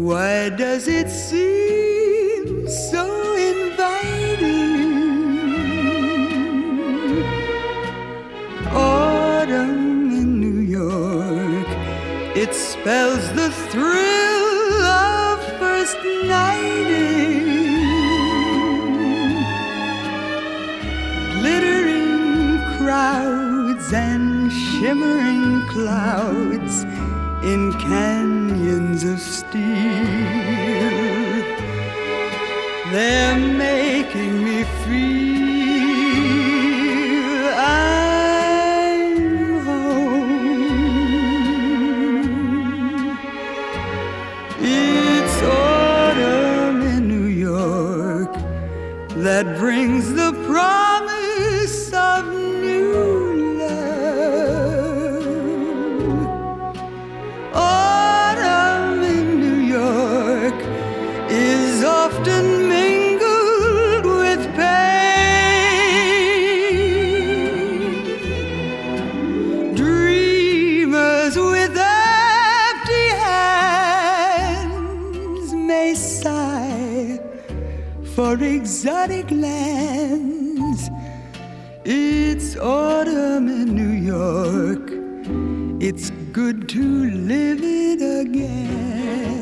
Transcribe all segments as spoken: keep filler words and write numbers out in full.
Why does it seem so inviting? Autumn in New York, it spells the thrill of first nighting. Glittering crowds and shimmering clouds in canyons of steel, they're making me feel I'm home. It's autumn in New York that brings the promise of new love. Autumn in New York is often mingled with pain. Dreamers with empty hands may sigh for exotic lands. It's autumn in New York, it's good to live it again.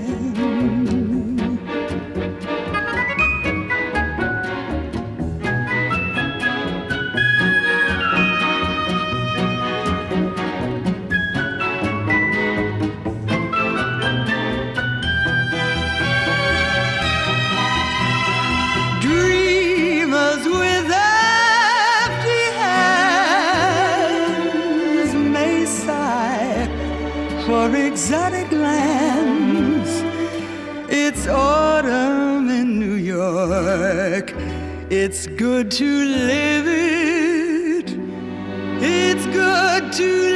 Dreamers with empty hands may sigh for exotic lands. It's autumn in New York, it's good to live it. It's good to